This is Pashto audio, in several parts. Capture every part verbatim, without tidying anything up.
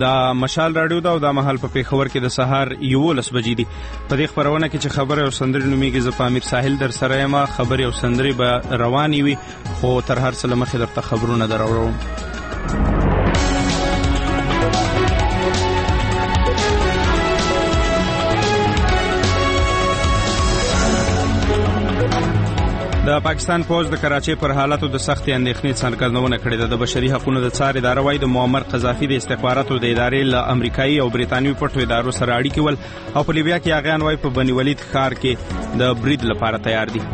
دا مشال رادیو دا او دا مهال په پیښور کې د سهار یولس بجې دي. په دې خبرونه کې چې خبره او سندري نومېږي، زه په امیر ساحل در سره یم. خبرې او سندري به روانې وي، خو تر هر څه له مخې درته خبرونه دراوړم. د پاکستان پوز د کراچۍ پر حالاتو د سختې اندېښنې څرګندونه کړې ده. د بشري حقوقو د څار اداره وايي د معمر قذافي د استخباراتو د ادارې له امریکایي او بریتانوي پټو ادارو سره اړیکې ول او په لیبیا کې هغیان وايي په بني ولید ښار کې د برید لپاره تیار دي.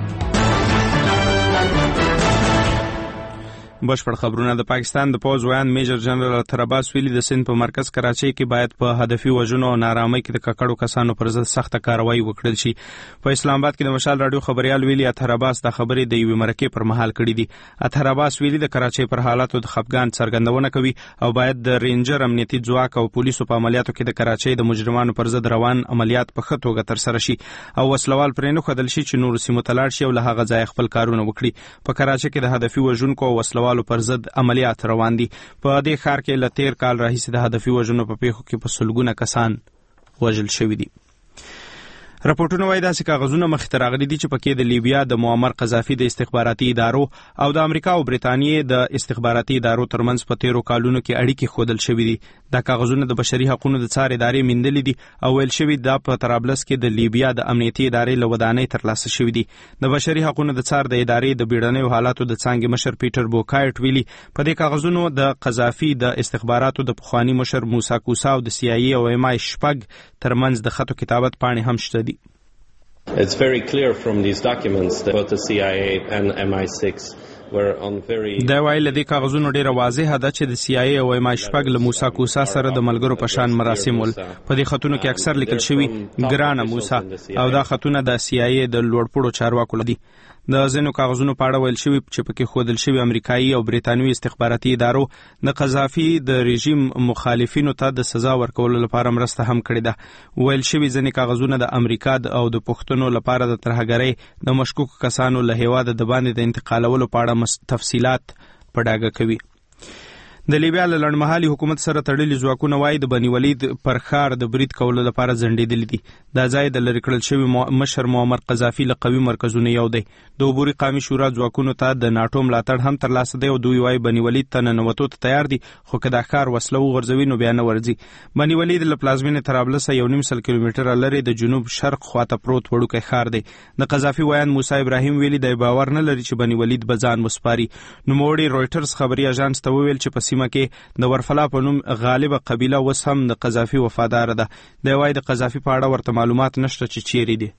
بشپړ خبرونه. د پاکستان د پوز ویان میجر جنرال اطهر عباس ویلي د سند په مرکز کراچۍ کې باید په هدفي وژنو او نارامۍ کې د ککړو کسانو پر ضد سخته کاروایی وکړل شي. په اسلام آباد کې د مشال رادیو خبريال ویلي اطهر عباس د خبرې د یوې مرکې پر مهال کړې دي. اطهر عباس ویلي د کراچۍ پر حالاتو د خفګان څرګندونه کوي او باید د رینجر امنیتي ځواک او پولیسو په عملیاتو کې د کراچۍ د مجرمانو پر ضد روان عملیات په ښه توګه ترسره شي او وسلوال پرې نه ښودل شي چې نور سیمو ته لاړ شي او له هغه ځایه خپل کارونه وکړي. په کراچۍ کې د هدفي وژونکو او وسلوالو پر ضد عملیات روان دي. په دې ښار کې له تیر کال راهیسې د هدفي وژنو په پیښو کې په سلګونه کسان وژل شوي دي. راپورټونه وايي داسې کاغذونه مخې ته راغلي دي چې پکې د لیبیا د معمر قذافي د استخباراتي ادارو او د امریکا او بریتانیې د استخباراتي ادارو ترمنځ په تیرو کالونو کې اړیکې ښودل شوي دي. دا کاغذونه د بشري حقوقو د څار ادارې میندلي دي او ویل شوي دا په طرابلس کې د لیبیا د امنیتي ادارې له ودانۍ ترلاسه شوي دي. د بشري حقوقو د څار د ادارې د بیړنیو حالاتو د څانګې مشر پیټر بوکایټ ویلي په دې کاغذونو د قذافي د استخباراتو د پخوانی مشر موسی کوسا او د سی آی ای او ایم آی شپږ ترمنځ د خطو کتابت پاڼې هم شته دي. It's very clear from these documents that both the C I A and M I six were on very دا وایي له دې کاغذونو ډیره واضحه ده چې د سی آی ای او ایم آی شپږ له موسی کوسا سره د ملګرو په شان مراسم ول. په دې خطونو کې اکثر لیکل شوی ګرانه موسی او دا خطونه د سی آی ای د لوړپوړو چارواکو لدي. د ځینو کاغذونو په اړه ویل شوی چې پکې ښودل شوی امریکایي او بریتانوي استخباراتي ادارو د قذافي د رژیم مخالفینو ته د سزا ورکولو لپاره مرسته هم کړې ده. ویل شوی ځینې کاغذونه د امریکا او د پښتنو لپاره د ترهګرۍ د مشکوک کسانو له هیواده د باندې د انتقالولو په اړه تفصیلات په ډاګه کوي. د لیبیا له لنډمهالي حکومت سره تړلي ځواکونه وايي د بني ولید پر ښار د برید کولو لپاره ځنډېدلي دي. دا ځای د لرې کړل شوي مشر معمر قذافي له قوي مرکزونو یو دی. د عبوري قومي شورا ځواکونو ته د ناټو ملاتړ هم ترلاسه دی او دوی وايي بني ولید ته ننوتو ته تیار دي، خو که دا ښار وسله وغورځوي نو بیا نه ورځي. بني ولید له پلازمینې طرابلس یو نیم سل کیلومتره لرې د جنوب شرق خواته پروت وړوکی ښار دی. د قذافي ویان موسی ابراهیم ویلي دی باور نه لري چې بني ولید به ځان وسپاري. نوموړي رویټرز خبري اژانس ته وویل چې په سیمه کې د ورفلا په نوم غالبه قبیله اوس هم د قذافي وفاداره ده. دی وايي د قذافي په اړه ورته معلومات نشته چې چیرې دي.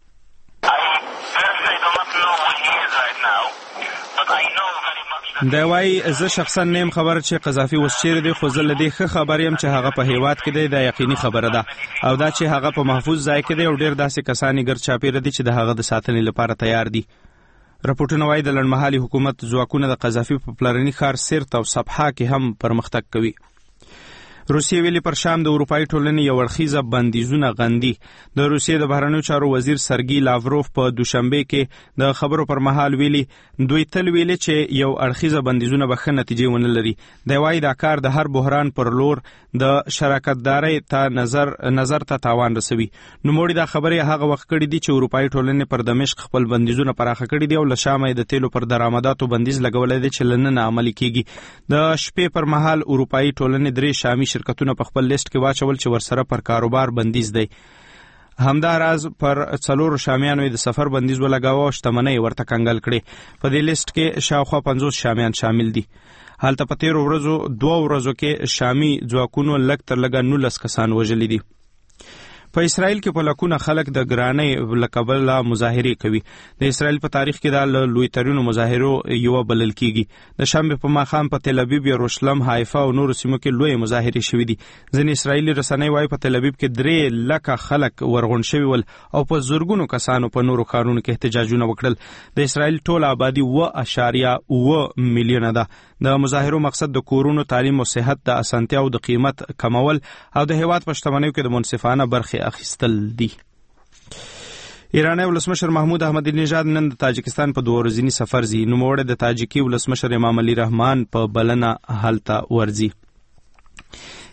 دی وايي زه شخصا نیم خبر چې قذافي اوس چیرې دی، خو زه له دې ښه خبر یم چې هغه په هیواد کې دی. دا یقیني خبره ده او دا چې هغه په محفوظ ځای کې دی او ډېر داسې کسان یې ګرد چاپېره دي چې د هغه د ساتنې لپاره تیار دي. راپورټونه وايي د لنډمهالي حکومت ځواکونه د قذافي په پلرني ښار سرت او صبحا کې هم پرمختګ کوي. روسیې ویلي پر شام د اروپایي ټولنې یو اړخیزه بندیزونه غندي. د روسیې د بهرنیو چارو وزیر سرګي لاوروف په دوشنبه کې د خبرو پر مهال ویلي دوی تل ویلي چې یو اړخیزه بندیزونه به ښه نتیجې ونه لري. دی وايي دا کار د هر بحران پر لور د شراکتدارۍ ته نظر نظر ته تاوان رسوي. نوموړي دا خبرې هغه وخت کړې دي چې اروپایي ټولنې پر دمشق خپل بندیزونه پراخه کړي دي او له شامه یې د تیلو پر درآمداتو بندیز لګولی دی چې له ننه عملي کیږي. د شپې پر مهال اروپایي ټولنې درې شامي شرکتونه په خپل لیست کې واچول چې ورسره پر کاروبار بندیز دی. همدا راز پر څلورو شامیانو د سفر بندیز ولګاوه او شتمنۍ ورته کنګل کړې. په دې لیست کې شاوخوا پنځوس شامیان شامل دي. هلته په تیرو ورځو دوه ورځو کې شامي ځواکونو لږ تر لږه نولس کسان وژلي دي. په اسرائیل کې په لکونه خلک د ګرانۍ له کبله مظاهرې کوي. د اسرائیل په تاریخ کې دا له لویترینو مظاهرو یوه بلل کیږي. د شنبې په ماښام په تل ابیب، یروشلم، حیفا او نورو سیمو کې لوی مظاهرې شوې دي. ځینې اسرائیلي رسنۍ وايي په تل ابیب کې درې لکه خلک ورغون شوي ول او په زرګونو کسانو په نورو ښارونو کې احتجاجونه وکړل. د اسرائیل ټول آبادي اوه اعشاریه اوه میلیونه ده. د مظاهرو مقصد د کورونو، تعلیم او صحت د اسانتیاو د قیمت کمول او د هیواد په شتمنیو کې د منصفانه برخې اخیستل دي. ایرانی ولسمشر محمود احمدی نژاد نن د تاجکستان په دوه ورځني سفر ځي. نوموړی د تاجکي ولسمشر امام علي رحمان په بلنه هلته ورځي.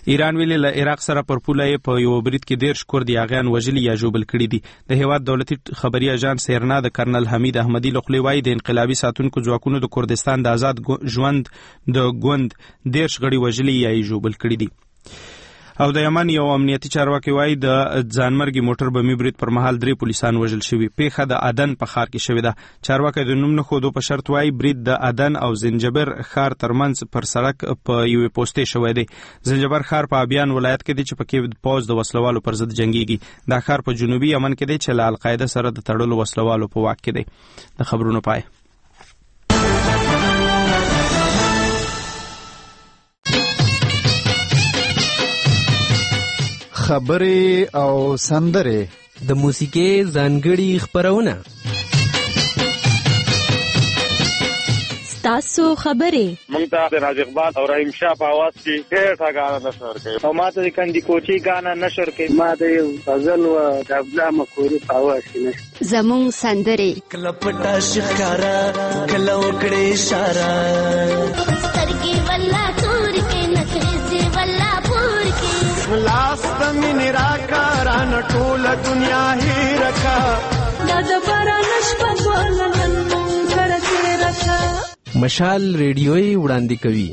ایران ویلي له عراق سره پر پوله یې په یو برید کې دېرش کورد یاغیان وژلي یا ژوبل کړي دي. د هیواد دولتي خبري اژانس سیرنا د کرنل حمید احمدي له خولې وایي د انقلابي ساتونکو ځواکونو د کردستان د آزاد ژوند د ګوند دېرش غړي وژلي یا یې ژوبل کړي دي. او د یمن یو امنیتي چارواکي وایي د ځانمرګي موټر بمي برید پر مهال درې پولیسان وژل شوي. پیښه د عدن په ښار کې شوې ده. چارواکي د نوم نه ښودو په شرط وایي برید د عدن او زنجبر ښار ترمنځ پر سړک په یوې پوستې شوی دی. زنجبر ښار په ابیان ولایت کې دی چې پکې پوځ د وسلوالو پر ضد جنګیږي. دا ښار په جنوبي یمن کې دی چې له القاعده سره د تړلو وسلوالو په واک کې دی. د خبرونو پای. خبرې او سندرې د موسیقۍ ځانګړي خپرونه ستاسو خبرې مونږ ته د راز اقبال او رحیم شاه په اواز کې ډېر ښه غانا نشر کوي او ما ته د کندي کوچي غانا نشر کوي. ما د یو غزل او د عبدالله مکوري په اواز کې نشر زموږ سندرې کله پټا شکارا کله وکړې اشاره سترګې ولا تور کې نخرې ولا پور کې لاس دمین راکا ران ټول دنیا هی رکھا دا د بارانش په ګلن مونږ سره رکھا. مشال ریډیوي وړاندې کوي.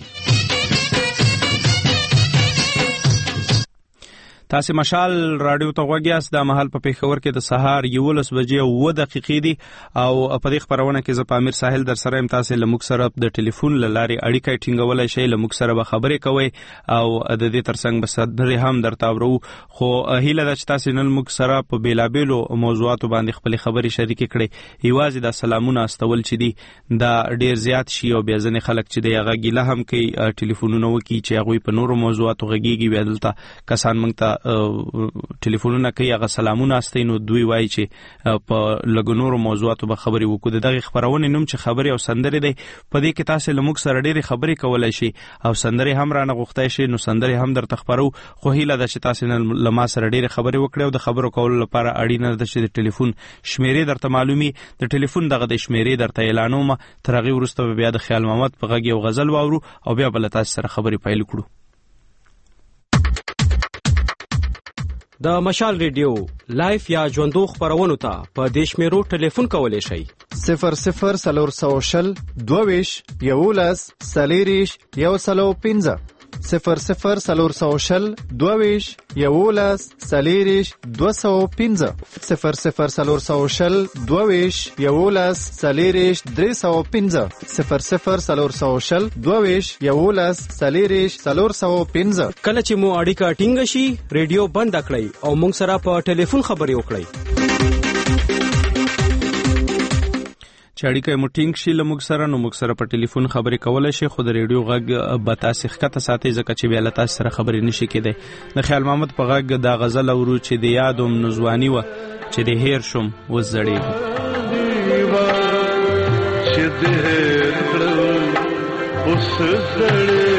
تاسو مشال رادیو ته غوږ یاست. د مهال په پیښور کې د سهار یولس بجې او اووه دقیقې دي او په دې خبرونه کې زه پامیر ساحل در سره یم. تاسو له موږ سره د ټلیفون له لارې اړیکه ټینګولای شئ. له موږ سره به خبرې کوئ او د دې ترڅنګ به سندرې هم درته اورو. خو هیله ده چې تاسو نن موږ سره په بیلابیلو موضوعاتو باندې خپلې خبرې شریکې کړئ. یوازې د سلامونه استول چې دي دا ډېر زیات شي او بیا ځینې خلک چې دی هغه ګیله هم کوي ټلیفونونه وکړي چې هغوی په نورو موضوعاتو غږیږي. بیا دلته کسان موږ ته ټلیفونونه کوي هغه سلامونه استي نو دوی وایي چې په لګونورو موضوعاتو به خبرې وکړو. دغه خبرونه نوم چې خبرې او سندرې دی په دې کې تاسو له موږ سره ډېرې خبرې کولای شي او سندرې هم رانه غوښتای شي نو سندرې هم درته خبرو. خو هیله ده چې تاسو نن له ما سره ډېرې خبرې وکړئ او د خبرو کولو لپاره اړینه ده چې د ټلیفون شمیرې درته معلومي. د ټلیفون دغه د شمیرې درته اعلانوم. تر هغې وروسته بیا د خیال محمد په غږ یو غزل واورو او بیا به له تاسو سره خبرې پیل کړو. د مشال ریډیو لایف یا ژوندو خبرونو ته په دیش میرو ټلیفون کولی شئ. صفر صفر سلور سو شل دوویش یولس سلیریش یو سلو پنځه صفر صفر سلور سو شل دوویش یولس سلیریش دو سو پنځه صفر صفر سلور سو شل دوویش یولس سلیریش درې سو پنځه صفر صفر سلور سو شل دوویش یولس سلیریش سلور سو پنځه. کله چې مو اړیکه ټینګه شي ریډیو بند کړئ او موږ سره په ټلیفون خبرې وکړئ. چې اړیکه مو ټینګ شي له موږ سره نو موږ سره په ټلیفون خبرې کولای شي. خو د ریډیو غږ به تاسو ښکته ساتئ ځکه چې بیا له تاسو سره خبرې نشي کېدی. د خیال محمد په غږ دا غزل اورو چې د یادوم نوځواني وه چې د هیر شم اوس زړېږم. چې د هیر کړم اوس زړېږم.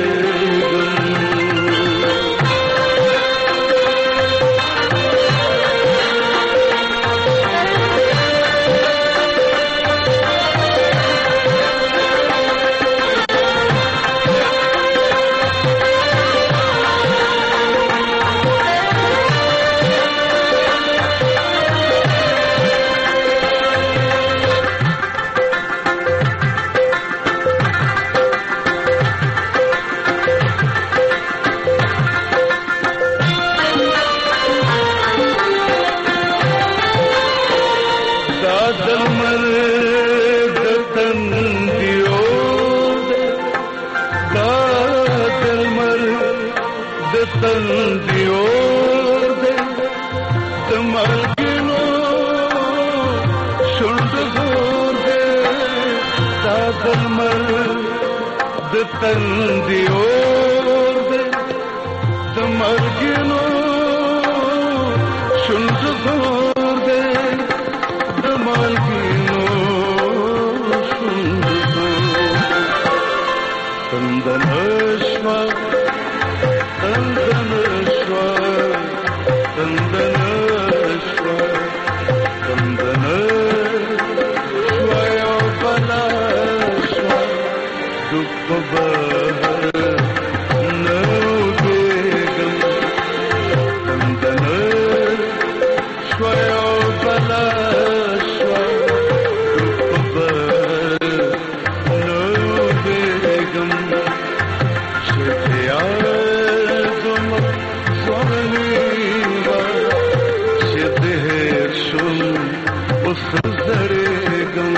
No, اوس زړېږم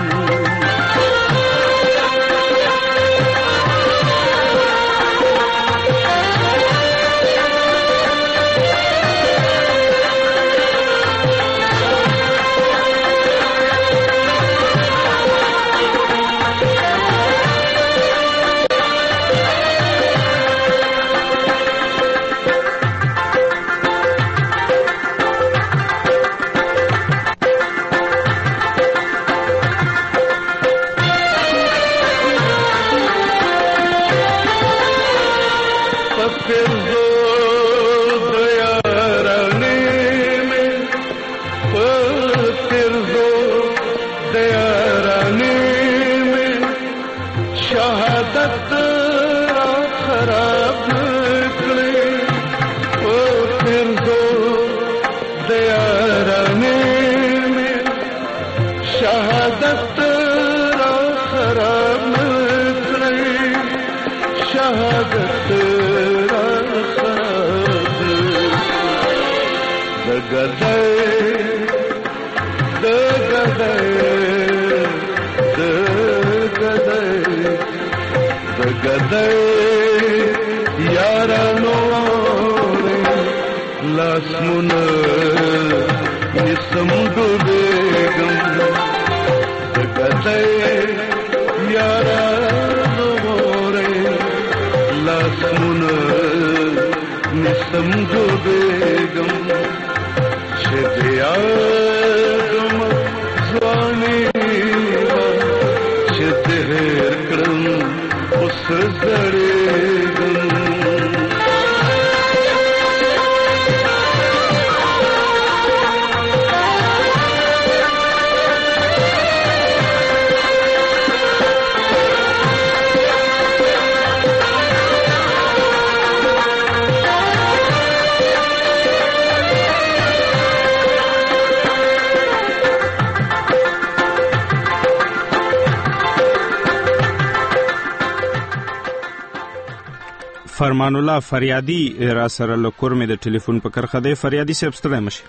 فرمان الله فریادی را سره لکور می د ټلیفون په کرخه دی. فریادی صاحب ستړی مشي.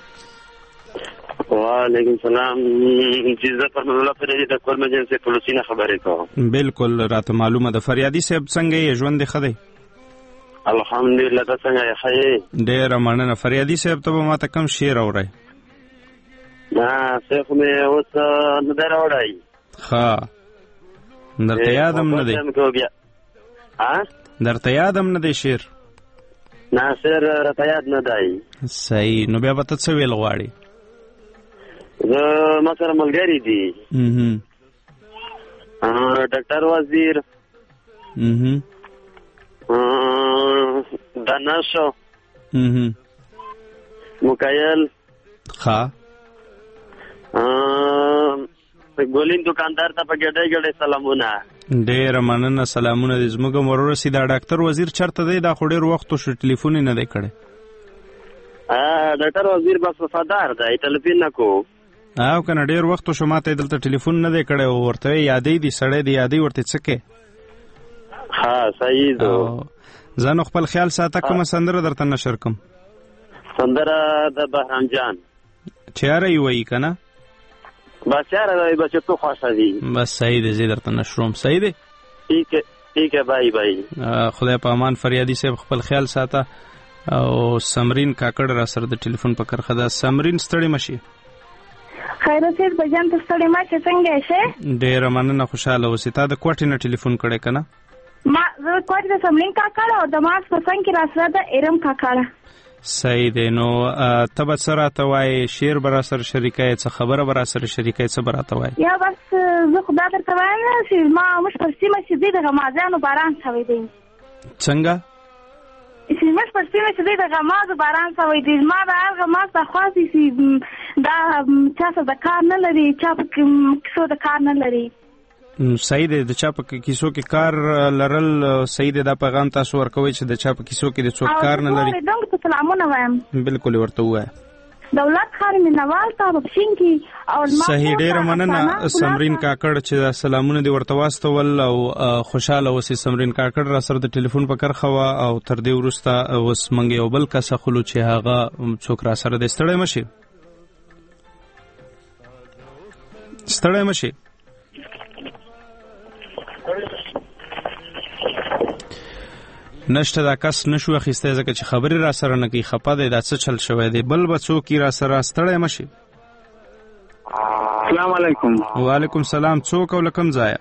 وعلیکم السلام. جزا فرمان الله فریادی د کور مجلس پولیسي نه خبرې کوم. بالکل راته معلومه ده. فریادی صاحب څنګه یې ژوند ښه دی؟ الحمدلله. ته څنګه یې؟ ښه یې؟ ډېره مننه. فریادی صاحب ته به ماته کوم شعر اورئ؟ نه صاحب مې اوس نه دی راوړی. ښه درته یاد هم نه دی؟ درته یاد هم نه دی شعر؟ نه شعر راته یاد نه دی. صحیح. نو بیا به ته څه ویل غواړې؟ زه ما سره ملګري دي ډاکټر وزیر دانشو مکایل ښه ګولین دکاندار ته په ګډه ګډه سلامونه. ډېره مننه. سلامونه دې زموږ هم ورورسي. دا ډاکټر وزیر چېرته دی؟ دا خو ډېر وخت وشو ټلیفون یې نه دی کړی. ډاکټر وزیر بس وفادار دی، ټلیفون نه کو. او که نه ډېر وخت وشو ما ته یې دلته ټلیفون نه دی کړی او ورته یې یادوي دي سړی دی یادوي ورته څه کوې؟ ها صحیح ده. زه نو خپل خیال ساته. کومه سندره درته نشر کړم؟ سندره د بهرام جان چیاره یې وایي که نه؟ بس یاره دی بچه تو خوښه دي. بس صحیح دی. زه درته نشروم. صحیح دی. ٹھیک ہے ٹھیک ہے بای بای. خدای په امان. فریادي صاحب خپل خیال ساته. او سمرین کاکړ را سره د ټلیفون په کرخه ده. سمرین ستړی مشي. خیرت صاحب بجان ته ستړی مشي. څنګه یې؟ ډېره مننه. خوشحاله اوسې. تا د کوټې نه ټلیفون کړی که نه؟ ما زه کوټې د سمرین کاکړ او د ماس په څنګ کې را سره د ایرم کاکړ. صحیح دی. نو ته به څه راته وایې؟ شعر به را سره شریکه څه خبره به را سره شریکه څه به راته وایې؟ یا بس زه خو دا درته وایم چې ما موږ پر سیمه چې دی د غمازیانو باران شوی دی. څنګه؟ چې موږ پر سیمه چې دی د غمازو باران شوی دی. ما د هر غماز د خواستې چې دا چا سره د کار نه لري، چا په کیسو د کار نه لري. صحیح دی. د چا په کیسو کې کار لرل صحیح دی. دا پیغام تاسو ورکوئ چې د چا په کیسو کې د څوک کار نه لري. او زه سلامونه وایم. بالکل ورته ووایه. دولت خان مینوال ته په پښین کې او صحیح. ډېره مننه سمرین کاکړ چې سلامونه دې ورته واستول او خوشحاله اوسې. سمرین کاکړ را سره د ټلیفون په کرخه وه او تر دې وروسته اوس موږ یو بل کس اخلو چې هغه څوک را سره دی. ستړی مشي. ستړی مشي. نشته دا کس نشو اخیستی ځکه چې خبرې را سره نه کوي، خپه دی دا څه چل شوی دی. بل به څوک را سره ستړی مشي. السلام علیکم. وعلیکم سلام. څوک او له کوم ځایه؟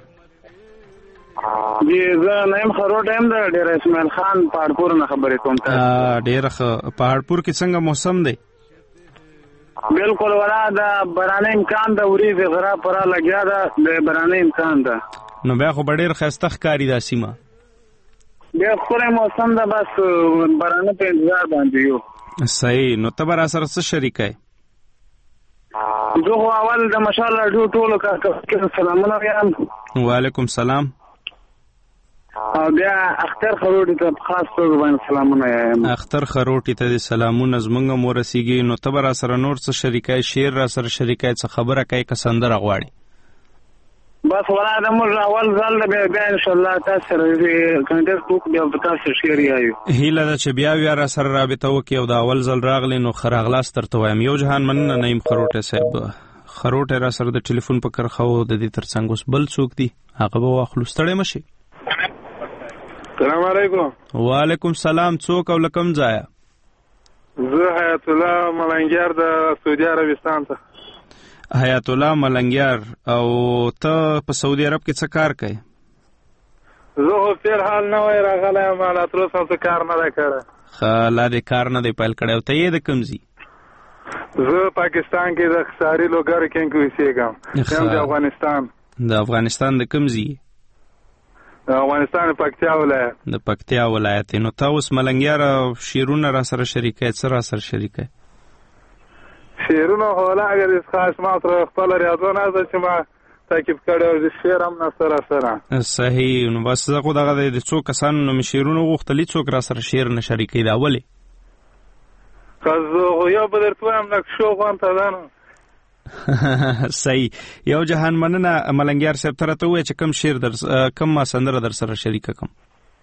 جی زه نیم خروټ یم د ډیر اسماعیل خان پهاړپور نه خبرې کوم. ډېر ښه. پهاړپور کې څنګه موسم دی؟ بالکل ولا د بارانه امکان د وریځې غره پره لګیا ده، د بارانه امکان ده. نو بیا خو به ډېر ښایسته ښکاري دا سیمه. ډېر ښکلی موسم ده، بس بارانه په انتظار باندې یو. صحیح. نو ته به را سره څه شریکه یې؟ زه خو اول د مشال راډیو ټولو کارکوونکو سلامونه وایم. وعلیکم سلام. او بیا اختر خروټي ته خاص توګه باندې سلامونه وایم. اختر خروټي ته د سلامونه زمونږ مو رسیږي. نو ته به را سره نور څه شریکه یې؟ شعر را سره شریکه یې؟ څه خبره کوي که سندره غواړي؟ بس ولا د موږ اول ځل د بیا ان شاء الله تاسو سره کنټیکټ وکړو، بیا به تاسو شعر یایو. هیله ده چې بیا بیا را سره رابطه وکړي او د اول ځل راغلی نو ښه راغلاست درته وایم. یو جهان مننه نعیم خروټی صاحب. خروټی را سره د ټلیفون په کرښه و. د دې تر څنګ اوس بل څوک دی، هغه به واخلو. ستړی مشي. السلام علیکم. وعلیکم سلام. څوک او له کوم ځایه؟ زه حیات الله ملنګیار د سعودي عربستان ته. حیات الله ملنګیار. او ته په سعودي عرب کې څه کار کوي؟ زه خو فیر حال نه وای راغلی یم، لا تر اوسه څه کار نه دی کړی. ښه، لا دې کار نه دی پیل کړی. او ته یې د کوم ځي؟ زه پاکستان کې د خساري لوګر کې اوسېږم. یم د افغانستان. د افغانستان د کوم ځي؟ د افغانستان پکتیا ولایت. د پکتیا ولایت. نو ته اوس ملنګیار شعرونه را سره شریکه یې؟ څه را سره شریکه یې؟ شعرونه خو لا اگر خاص ما سره خپل ریاضونه ده چې ما تاکید کړی او د شعر هم نه سره سره. صحیح. نو بس زه خو دغه د څو کسانو نه مې شعرونه غوښتلي، څوک را سره شعر نه شریکوي. دا ولې؟ که زه خو یو به درته وایم لکه شوق وانته ده نو. صحیح. یو جهان مننه ملنګیار صاحب. ته راته ووایه چې کوم شعر در کوم سندره در سره شریکه کړم؟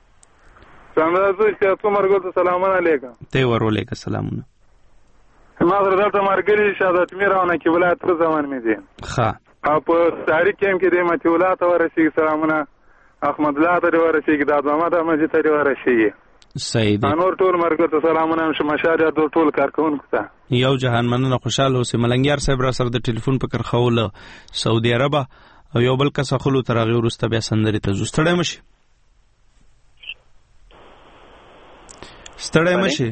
سندره زه چې څو مرګو ته سلامونه لیکم. ته یې ور ولېږه سلامونه. ما سره دلته ملګري شهادت میر او نقیب الله تر زمان مې دي. ښه. او په تاریخ کیم کې د متي الله ته ورسېږي سلامونه، احمد الله ته ورسېږي، د محمد احمد ته ورسېږي. صحیح دی. نور ټول مرګ ته سلامونه هم شمشاد یا ټول کارکونکو ته. یو جهان مننه. خوشاله اوسې. ملنګیار صاحب را سره د ټلیفون په کرښه و له سعودي عرب او یو بل کس اخلو تر هغې وروسته بیا سندرې ته ځو. ستړی مشي. ستړی مشي.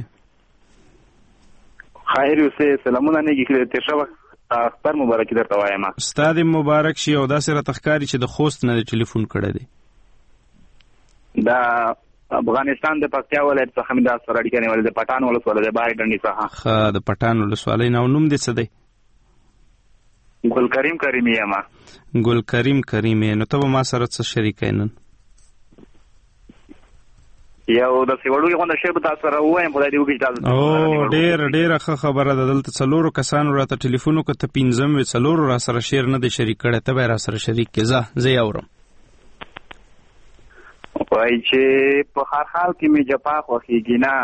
خیر اوسې. سلامونه نه کېږي. تېر شوه اختر مبارک درته وایم. ستا دې مبارک شي. او داسې راته ښکاري چې د خوست نه دې ټلیفون کړی دی. دا افغانستان د پکتیا ولایت څخه مې دا سره اړیکه نیولې د پټان ولسوالۍ د بارې ډنډې څخه. ښه. د پټان ولسوالۍ نه. او نوم دې څه دی؟ ګل کریم کریمي یم. ګل کریم کریمي. نو ته به ما سره څه شریکه نن؟ یو داسې وړوکې غونډه شعر به تاسو سره ووایم. خدای دې وکړي تاسو. او ډېر ډېره ښه خبره ده. دلته څلورو کسانو راته ټلیفون وکړه، ته پنځم وې، څلورو را سره شعر نه دی شریک کړی. ته به یې را سره شریک کړې. ځه زه یې اورم. وایي چې په هر حال کې مې جفا خوښېږي نه،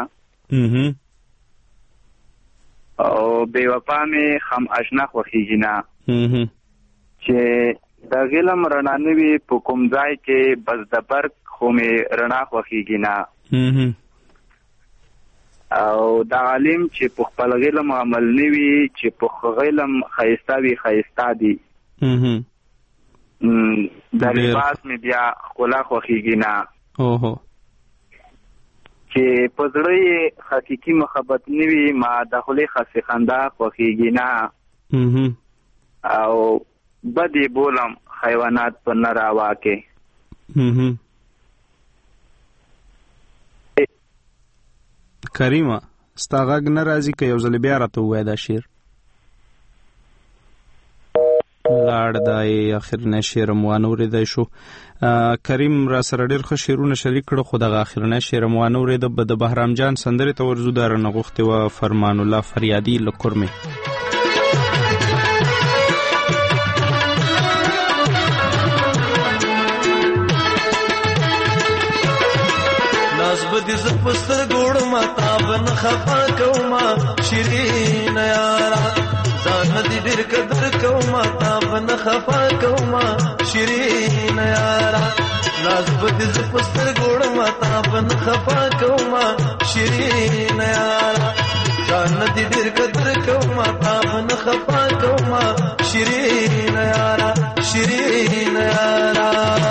او بې وفا مې خم اشنا خوښېږي نه، چې د غلم رڼا نه وي په کوم ځای کې بس د برق خو مې رڼا خوښېږي نه، او د عالم چې په خپل غلم عمل نه وي، چې په غلم ښایسته وي ښایسته دي، د لباس مې بیا ښکلا خوښېږي نه، چې په زړه یې حقیقي محبت نه وي ما د خولې خسې خندا خوښېږي نه، او بد یې بولم حیوانات په نه راوا کې. کریمه ستا غږ نه راځي، که یو ځل بیا راته ووایه دا شعر. لاړ دی اخرنی شعر مو وانه اورېدی شو. کریم را سره ډېر ښه شعرونه شریک کړه، خو دغه اخرنی شعر مو وانه اورېده. د بهرام جان سندرې ته ورځو. دا رانه غوښتې وه فرمان الله فریادي له کرمې. ناز بدې زه په سترګو وړمه تا به نه خفه کومه شیرینه یاره ځان دې ډېر قدر کوما تا بن خفا کوما شیرین یارا ناز بد ز پستر ګوړ ما تا بن خفا کوما شیرین یارا ځان دې ډېر قدر کوما تا بن خفا کوما شیرین یارا شیرین یارا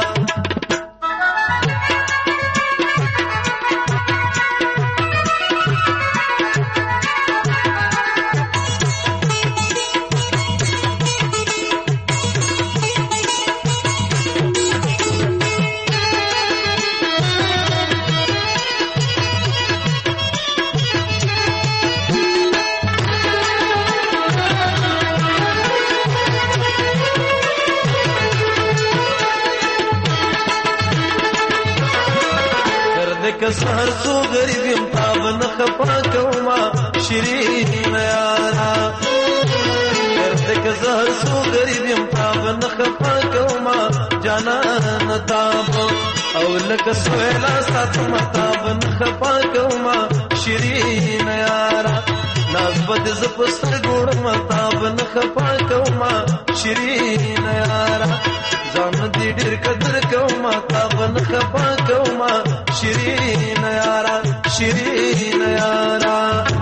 سهر سو غریب یم تاب نه خفا کوما شیرین یارا کرتے که سهر سو غریب یم تاب نه خفا کوما جانا نه تاب او لکه سویلا ساتم تاب نه خفا کوما شیرین یارا ناز بد ز پستر ګوړ ما تاب نه خفا کوما شیرین یارا ځان دې ډېر قدر کوما تاب نه خفا کوما شیرین یارا شیرین یارا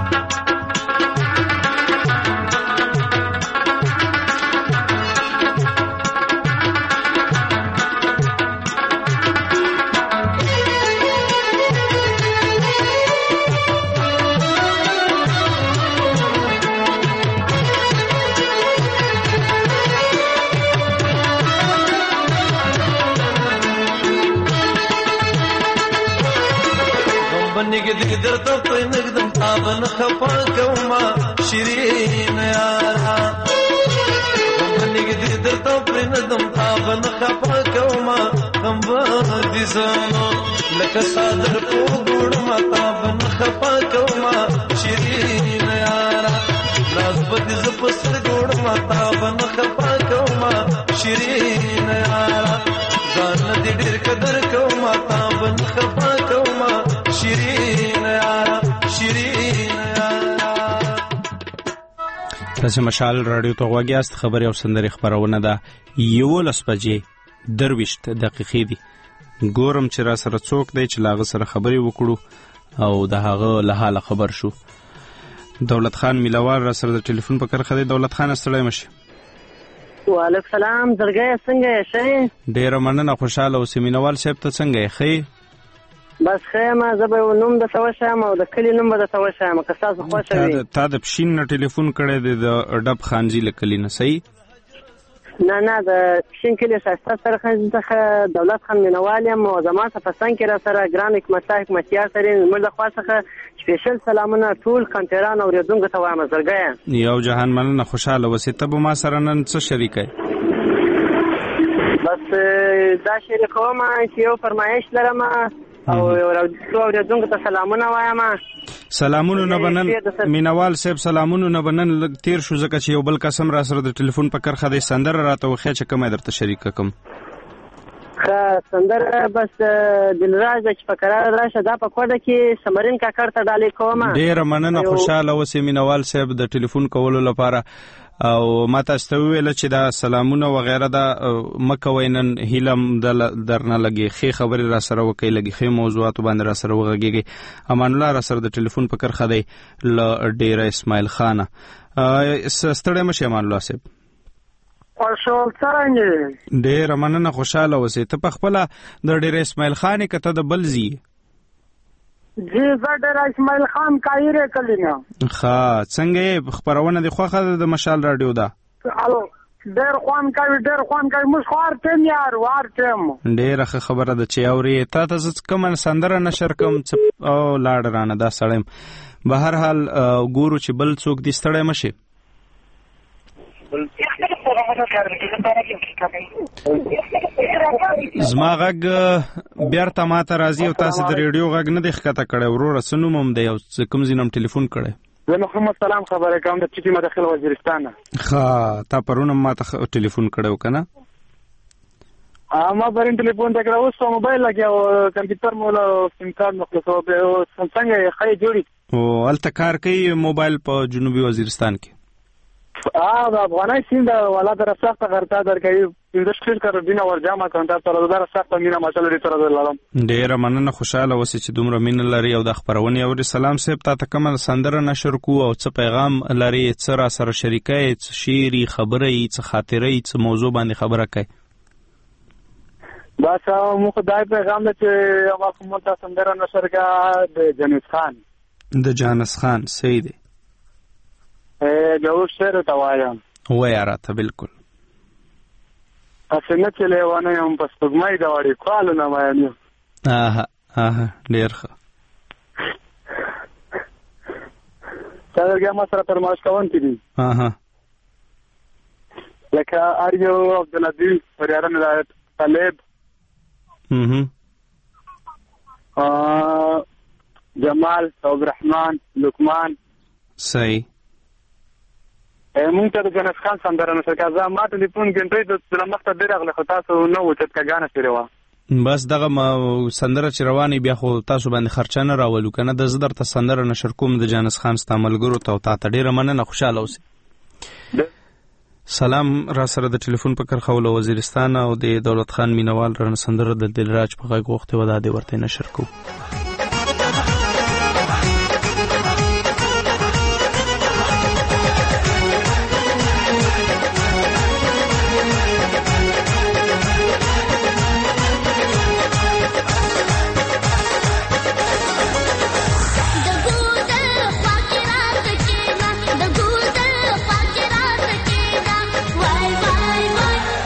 نگه دیگه در تو پی نگدم تابن خفا کوما شیرین یارا نگه دیگه در تو پی نگدم تابن خفا کوما غم بادی زانو لکه صادر پو گوڑما تابن خفا کوما شیرین یارا ناز بدی زپسر گوڑما تابن خفا کوما شیرین یارا زان دی ډیر قدر کوما تابن خفا کوما شیرین یارا شیرین یارا. تاسو مشال رادیو ته غوږیاست. خبري او سندري خبرونه ده یولس بجې درويشت دقیقې دي. ګورم چې را سره څوک دی چې لاغه سره خبري وکړو او د هغه له حاله خبر شو. دولت خان میلوار را سره د ټلیفون په کرخه دی. دولت خان ستړی مشه. وعلیکم سلام. درګه څنګه یې؟ ښه. ډیره مننه. خوشاله اوسې. مینوال صاحب ته څنګه یې؟ ښه. بس خیمه زه به نوم د توشم او د کلی نوم به د توشم که تاسو خوښه وي. تا د پښین نه ټلیفون کړی دی د ډب خانجی له کلی نه؟ صحیح. نه نه د پښین کلی شایسته سره خانجی څخه دولت خان مینوال یم او زما څخه په څنګ کې را سره ګران حکمت حکمتیار سره زموږ د خوا څخه سپیشل سلامونه ټول کانټران اورېدونکو ته وایم. زرګی یو جهان مننه. خوشاله اوسې. ته به ما سره نن څه شریکه؟ بس دا شریکوم چې یو فرمایش لرم او اورېدونکو ته سلامونه وایم. سلامونه نه بنن مینوال صاحب، سلامونه نه بنن تیر شو ځکه چې یو بل قسم را سره د ټلیفون په کرخه د سندر راته وخی چې کومه درته شریک کوم. ښه سندر بس دلراج چې په قرار راشه دا په کوډه کې سمرین کاکړ ته ډالې کوم. ډیره مننه. خوشاله اوسې مینوال صاحب د ټلیفون کولو لپاره. او ما تاسو ته ویل چې دا سلامونه وغیرہ دا مکوئ نن هیلم درنه لګي خې خبرې را سره وکي لګي خې موضوعات باندې را سره وغږیږي. امان الله را سره د ټلیفون په کرخه دی ل ډیره اسماعیل خان. ستړی مشه امان الله صاحب. خوشحال څنګه؟ ډیره مننه. خوشاله اوسې. ته په خپل د ډیره اسماعیل خان کته د بلزي؟ جی زه ډیره اسماعیل خان کایره کلینا. ښه څنګه خبرونه دی خوخه د مشال رادیو ده؟ الو ډیر خوان کوي ډیر خوان کوي موږ خور تم یار وار تم. ډیره خبره ده چې اوري. ته تاسو کوم سندره نشر کوم او لاړ رانه دا سړیم. به هر حال ګورو چې بل څوک دي. ستړی مشه. زما غږ بیرته ماته راځي او تاسو د ریډیو غږ نه دی ښکته کړی. وروره څه نوم هم دی او کوم ځای نوم ټلیفون کړی؟ زه محمد سلام خبره کوم د چټي مداخل وزیرستان. ښه تا پرونه ماته ټلیفون کړی که نه؟ ما پرون ټلیفون ته کړی. اوس په موبایل لګیا او کمپیوټر مو له سیم کارت مو خلاصو او څنګه ښه جوړي. او هلته کار کوي موبایل په جنوبي وزیرستان کې؟ اه د افغاني سیند ولا در سخت غرتا درکې د شکل کار دینه ورجامه کونټا تر در سخت مینه ماشاءالله دې تر لرم ډیر مننه خوشاله اوسې چې دومره مين لري او د خبرونه او سلام صاحب ته کومه سندره نشر کو او څه پیغام لري څه را سره شریکای څه شعري خبره څه خاطره څه موضوع باندې خبره کوي بس مو خدای پیغام چې ما کومه تا سندره نشر کا د جنس خان د جانس خان سید ا جو شعر توایم و یاره بالکل اسنه چې لیوانه هم پس پګمای دا وړي کال نه وایم اه اه ډیر ښه څنګه ما سره پرماش کوون کړي اه لکه اریو عبد العزيز پریارن ولایت طالب اها ا جمال عبد الرحمن لقمان صحیح مونږ ته د جنس خان سندره نشر کازه ما ټلیفون ګنټې د لمخته ډیرغله خو تاسو نو وچت کګانه شریوا بس دغه سندره چې رواني بیا خو تاسو باندې خرچانه راولو کنه د زدر ته سندره نشر کوم د جنس خان استعمالګرو ته تا ته ډیره مننه خوشاله اوسئ سلام را سره د ټلیفون په کرخول وزیرستان او د دولت خان مینوال رن سندره د دلراج په غږ وخت ودا دی ورته نشر کو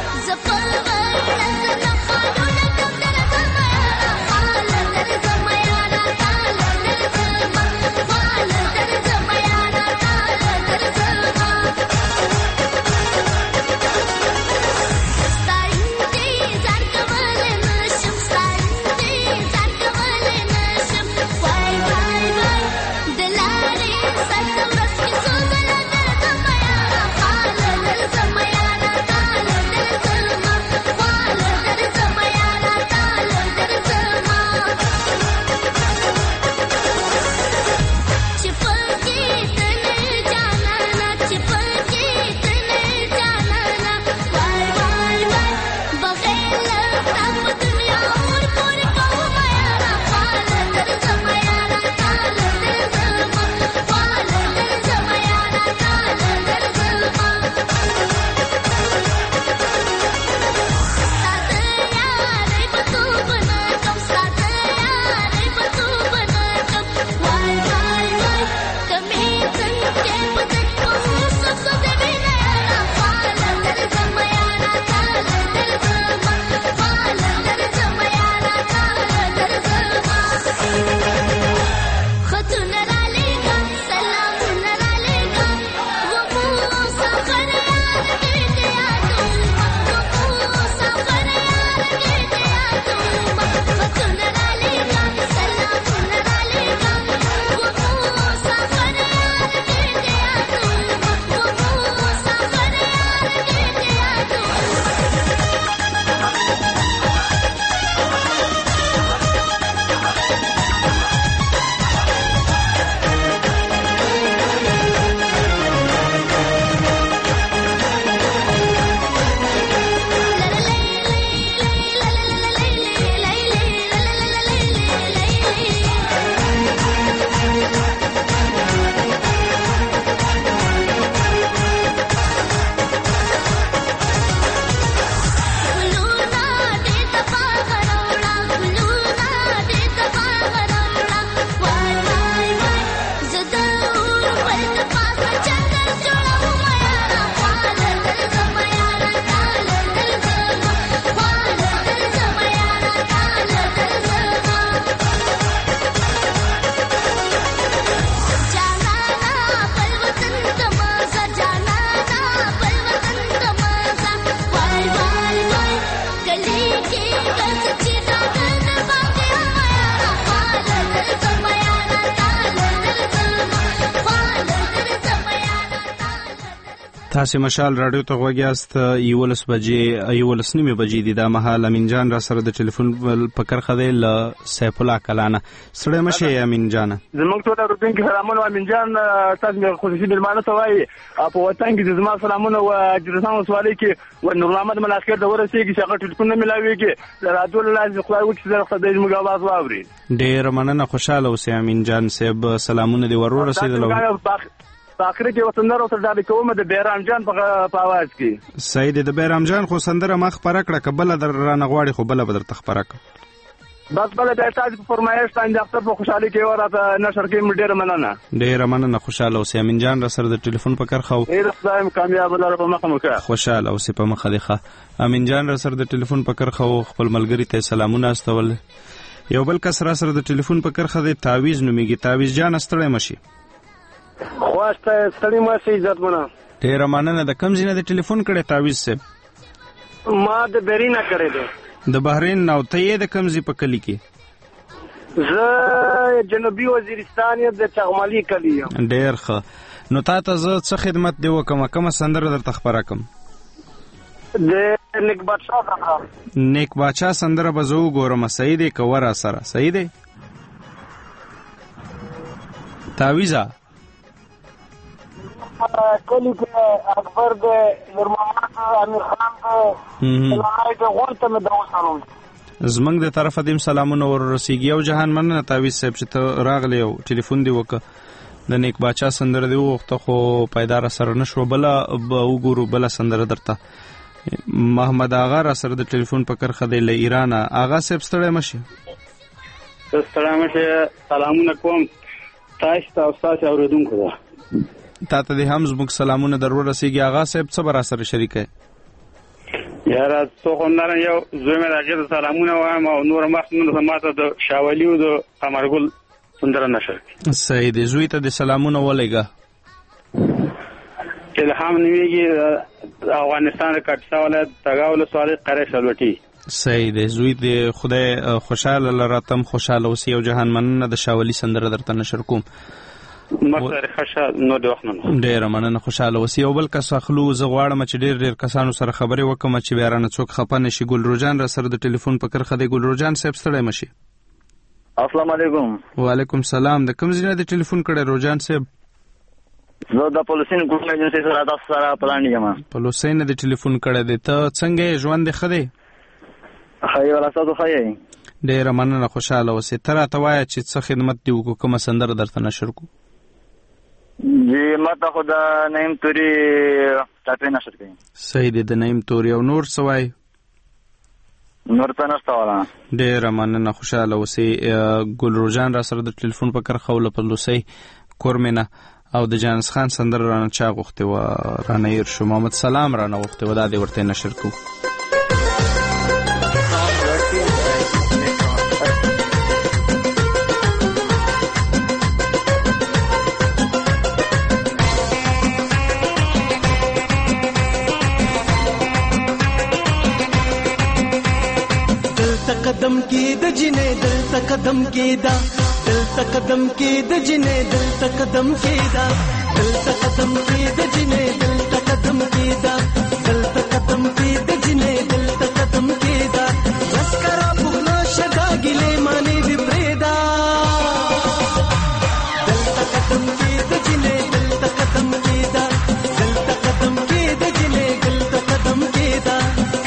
زما تاسو مشال رادیو ته غوږیاست. یولس بجې یولس نیمه بجې دي. دا مهال امین جان را سره د ټلیفون په کرخه دی له سیف الله کلانه. سړی مشه امین جان. زموږ ټول اورېدونکو کې سلامونه. امین جان تاسو مې خصوصي مېلمانه ته وایي په وطن کې زما سلامونه او جرسان وسوالي کې و نور محمد ملاخر د ورسېږي چې هغه ټلیفون نه ملاويږي د رادیو لاندې خدای وکړي چې خدای موږ आवाज واوري. ډېر مننه. خوشاله اوسئ امین جان صاحب. سلامونه دی ورور رسیدل. اخر کې وطندر او سردار کوم د بیرام جان په आवाज کې. سید د بیرام جان خو سندره مخ پره کړه قبل در رانه غواړي خو بل بدر تخپره کړه. بس بل د تاسو په فرمایش باندې اختر په خوشحالي کې ورته نشر کې ډېر مننه. ډېر مننه. خوشاله اوسئ امین جان را سره د ټلیفون په کرخه او ډېر دایم کامیاب لاره په مخه مخه. خوشاله اوسئ په مخه دی. امین جان را سره د ټلیفون په کرخه او خپل ملګری ته سلامونه استول. یو بل کس را سره د ټلیفون په کرخه دی تعویز نومیږي. تعویز جان ستړی مشي. خواسته ستړي ماشي عزت منا. ډېر مننه. د کوم ځای د ټلیفون کړه تعویز صاحب؟ ما د بحرین کړه ده. د بحرین نو ته یې د کوم ځای په کلی کې؟ زه جنوبي وزیرستان د چغمالي کلی یم. ډېر ښه. نو تا ته زه څه خدمت دی وکم؟ کومه سندره درته خبره کوم؟ د نیک بادشاه سره. نیک بادشاه سندره به زه وګورم. صحیح دی که ور سره؟ صحیح دی. تعویزه کلی کې اکبر د نور محمد امیر خان د لای د غونته مې دا وسلام. زمنګ د طرفه دیم سلامونه ور رسیږي. او جهان مننه تعویز صاحب چې ته راغلی او ټلیفون دی وکړه. د نیک بادشاه سندره دی وخته خو پیدار سره نشو. بل وګورو بل سندره درته. محمد آغا را سره د ټلیفون په کرخه دی له ایران. آغا صاحب ستړی مشي. ستړی مشي. سلامونه کوم تاسو ته او تاسو اوریدونکو ته. تا ته د هم زموږ سلامونه درور رسیږي. آغا صاحب څه به را سره شریک یې؟ یاره څو خوندانه یو زوی مې د هغې ته سلامونه وایم او نور مخکې ما ته د شاولي او د قمرګل سندره نشر کړي. صحیح دی. زوی ته د سلامونه ولېږه. الهام نومیږي د افغانستان د کاپیسا ولایت تګاو ولسوالۍ قریه شلوټي. صحیح دی. زوی د خدای خوشحاله لره تم خوشحاله اوسې. او جهان مننه د شاولي سندره درته نشر کوم. مخه خشه نو د وخت نه. ډېر مننه. خوشاله اوسئ. او بل کس اخلو. زه غواړم چې ډېر ډېر کسانو سره خبرې وکم چې بیا رانه څوک خفه نشي. ګل روجان را سره د ټلیفون په کرخه دی. ګل روجان صاحب ستړی مشي. السلام علیکم. وعلیکم سلام. د کوم ځای د ټلیفون کړه روجان صاحب؟ زه د پولیسین ګروپ ایجنسی سره تاسو سره پلان یم. پولیسین د ټلیفون کړه دی. ته څنګه ژوند ښه دی؟ خیر ولا تاسو خیر. ډېر مننه. خوشاله اوسئ. ته راته وایه چې څه خدمت دی وکړو کومه سندره درته نشر کو؟ جی ماته خو د نعیم توري ټاپې نشر کوي. صحیح دی. د نعیم توري. او نور څه وایي؟ نور ته نشته والا. ډېره مننه. خوشاله اوسئ. ګل روجان را سره د ټلیفون په کرخه او له پلوسۍ کورمینه او د جانس خان سندره رانه چا غوښتې وه رانه هیر شو. محمد سلام رانه غوښتې وه. دا دې ورته نشر کو. قدم کې د جنې دلته قدم کې دا دلته قدم کې د جنې دلته قدم کې دا دلته قدم کې د جنې دلته قدم کې دا دلته قدم کې د جنې دلته قدم کې دا لسکرا بغنا شدا ګلې مانی دی پرېدا دلته قدم کې د جنې دلته قدم کې دا دلته قدم کې د جنې دلته قدم کې دا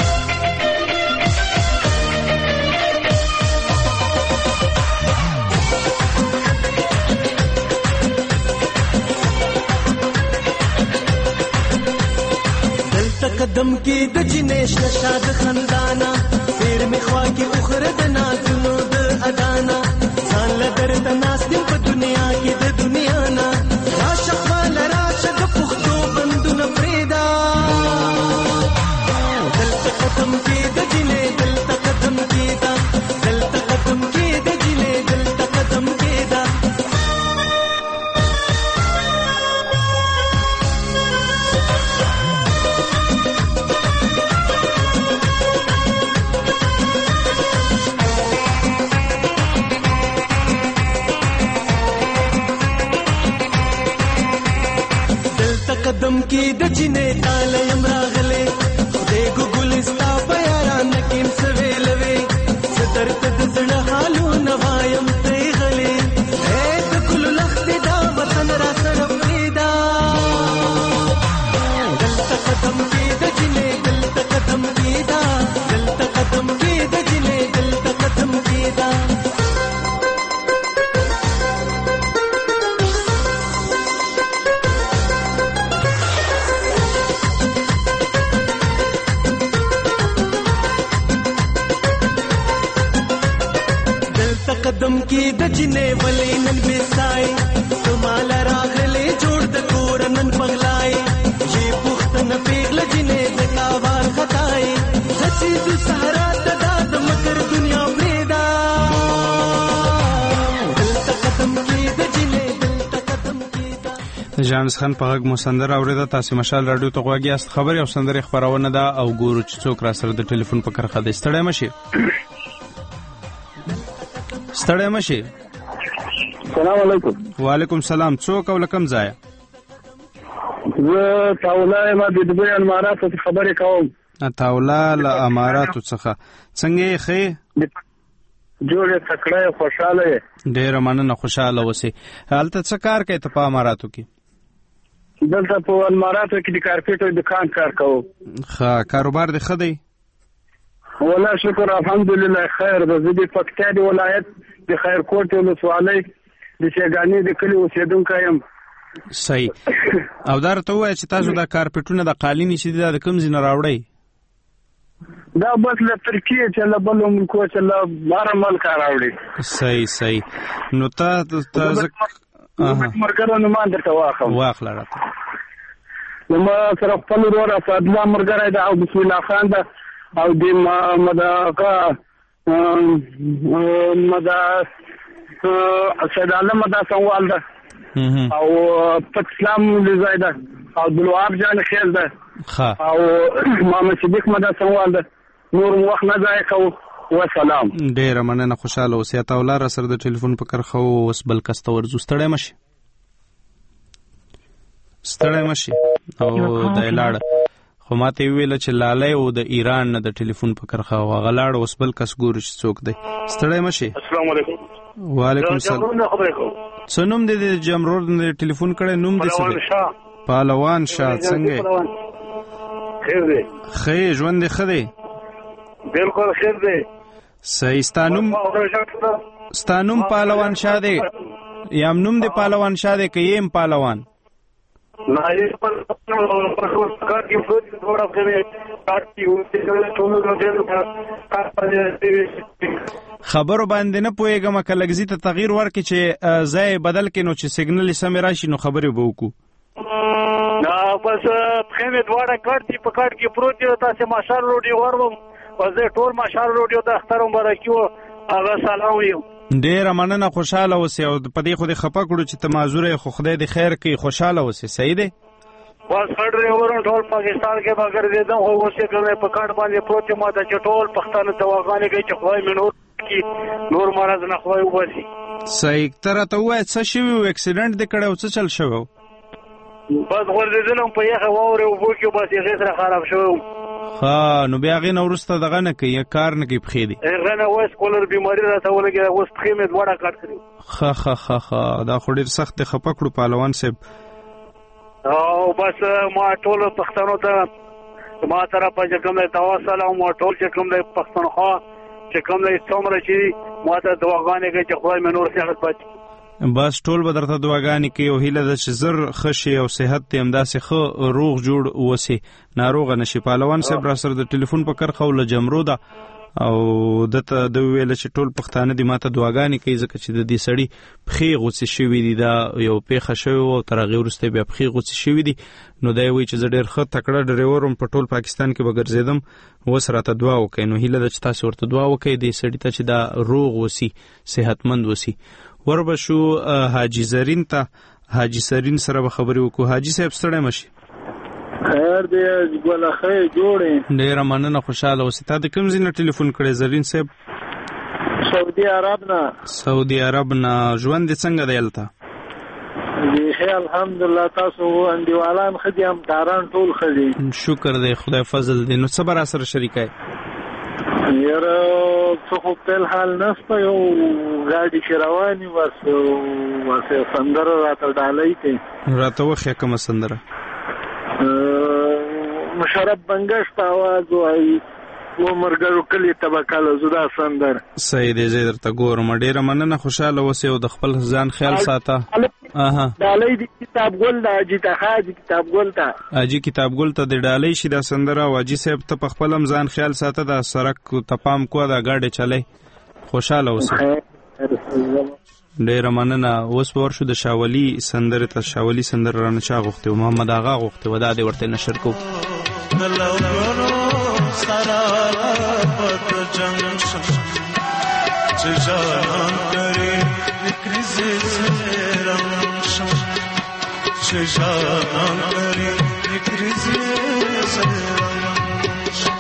قدم کې د جنې شاد خندانا پیر می خوا کې اخر د نازونو د ادانا ځان له درد ناس دې په دنیا کې د دنیا نا راشه خپل راشه د پښتو بندونه پرېدا دلته قدم کې د جنې دلته قدم کې دا دلته قدم کې د جنې دلته قدم کې دا قدم کې د جنې قدم کې د جنې ولې نن بسای کمال راغلې جوړ د کور نن پغلای یې پختن پیغله جنې د کاوار خدای دسی د سهارا د د مگر دنیا پریدا دلته قدم کې د جنې دلته قدم کې د جانس خان په غږ مو سندره اوریده. تاسو مشال رادیو ته غواګی است خبر او سندره خبرونه ده او ګورو چې څوک را سره د ټلیفون په کرخه د ستړی مشي ستړی مشي. السلام علیکم. وعلیکم سلام. څوک او لکم ځای؟ زه تاولا ما د دبي اماراتو څخه خبرې کوم. تاولا له اماراتو څخه. څنګه یې ښه؟ جوړه تکړه خوشاله یې. ډېر مننه خوشاله اوسئ. هلته څه کار کوي ته په اماراتو کې؟ دلته په اماراتو کې د کارپېټو دکان کار کوم. ښه کاروبار دې ښه دی؟ والله شکر الحمدلله خیر. د دې پکتیا دی ولایت د خیرکوټ ولسوالۍ د شګانی د کلی اوسیدونکی یم. صحیح. او دا راته ووایه چې تاسو دا کارپېټونه د قالینې چې دي دا د کوم ځای نه راوړئ؟ دا بس له ترکیې چې له بلو ملکو چې له هر ملک راوړي. صحیح صحیح. نو ته مرګره نو ما درته واخلم. واخله راته. نو ما سره خپل ورور اسدالله مرګره ده او بسم الله خان ده او د مداکا مدا سید عالم مدا سنوال ده او پک اسلام لزای ده او دلواب جان خیل ده او محمد صدیق مدا سنوال ده. نور وخت نه ځای کو. وسلام. ډیره مننه خوشاله اوسئ. تاولا را سره د ټلیفون په کرخه اوس بل کس ته ورځو. ستړی مشي ستړی مشي او د لاړه خو ما ته ویل چې لالی او د ایران نه د ټلیفون په کرخه هغه لاړ. اوس بل کس ګورو چې څوک دی. ستړی مشي. السلام علیکم. وعلیکم السلام. څه نوم دی د جمرور د ټلیفون کړی نوم دی څه دی؟ پهلوان شاه. څنګه خیر دی؟ ښه ژوند دی ښه دی؟ بالکل خیر دی. صحیح. ستا نوم ستا نوم پهلوان شاه دی یا نوم دی پهلوان شاه دی که یم پهلوان؟ خبرو باندې نه پوهېږم که لږ ته تغییر ورکړي چې ځای بدل کړي نو چې سیګنل یې سمې راشي نو خبرې به وکړو. بس پښې مې دواړه کټ دي په کټ کې پروت دي. تاسې ماشال روډي وروم بس زه ټول ماشال روډي د اختر مبارکي و هغه سلام ویم. ډیره مننه خوشاله اوسئ او په دې خو دې خفه کړو چې ته معذوره یې خو خدای دې خیر کړي. خوشاله اوسئ. صحیح دی. بس کټ ورم ټول پاکستان کې به ګرځېدم خو اوس یې کړم په کټ باندې پروت یم ته چې ټول پښتانه دواګانې کوي چې خدای مې نور کړي نور مرض نه خدای وباسي. صحیح. ته راته ووایه څه شوي و؟ اکسیډنټ دې کړی و څه چل شوی و؟ بس غورځېدلم په یخه واورې اوبو کې بس هغې سره خراب شوی و. ښه نو بیا هغې نه وروسته دغه نه کوي کار نه کوي پښې دي؟ هغه نه اوس کولر بیماري راته ولګېده اوس پښې مې دواړه کټ کړي. ښه ښه ښه ښه دا خو ډېر سخت دی. خفه کړو پهلوان صاحب. او بس ما ټولو پښتنو ته ما طرفه چې کوم دی تواصل او ما ټول چې کوم دی پښتونخوا چې کوم دی څومره چې ما ته دعاګانې کوي چې خدای مې نور صحت بچي. بس ټول به درته دعاګانې کوي او هیله ده چې زر ښه شي او صحت دې همداسې ښه روغ جوړ اوسي ناروغه نه شي. پهلوان صاحب را سره د ټلیفون په کرخه له جمرو ده او دته د ویل چې ټول پښتانه دې ماته دعاګانې کوي ځکه چې د دې سړي پښې غوڅې شوي دي. دا یو پیښه شوې وه او تر هغې وروسته بیا پښې غوڅې شوي دي. نو دا یې وایي چې زه ډېر ښه تکړه ډریور وم په ټول پاکستان کې به ګرځېدم. اوس راته دعا وکړئ. نو هیله ده چې تاسې ورته دعا وکړئ دې سړي ته چې دا روغ وسي صحتمند وسي. وربه شو حاجي زرین ته. حاجي زرین سره به خبرې وکړو. حاجي صاحب ستړی مشي. خیر دی ګوله ښه جوړې. ډېره مننه خوشاله اوسئ. تا د کوم ځای نه ټلیفون کړی زرین صاحب؟ سعودي عرب نه. سعودي عرب نه. ژوند دې څنګه دی هلته؟ بیخي الحمدلله. تاسو انډیوالان ښه دي همکاران ټول ښه دي. شکر دی خدای فضل دی. نو څه به را سره شریکوئ؟ یاره څه خو فیل حال نشته. یو ګاډي چې روان یو بس بس سندره راته ډالۍ کوي. راته وښیه کومه سندره؟ مشرف بنګشت آواز وایي و مرګرو کلی تبکاله زدا سندر. صحیح دی. زه درته ګورم. ډېره مننه خوشاله اوسئ او د خپل ځان خیال ساته. اها ډالۍ د کتاب ګل د حاجي ته حاجي کتاب ګل ته حاجي کتاب ګل ته د ډالۍ شي دا سندره. او حاجي صاحب ته په خپل ځان خیال ساته. دا سرک ته پام کوه دا ګاډی چلی. خوشاله اوسئ. ډېره مننه. اوس به ورشو د شاولي سندرې ته. شاولي سندره رانه چا غوښتې و؟ محمد آغا غوښتې و. دا دې ورته نشر کوو. سره پد جنگ شم چې جان کرے فکر زیرم شم چې جان کرے فکر زیرم شم.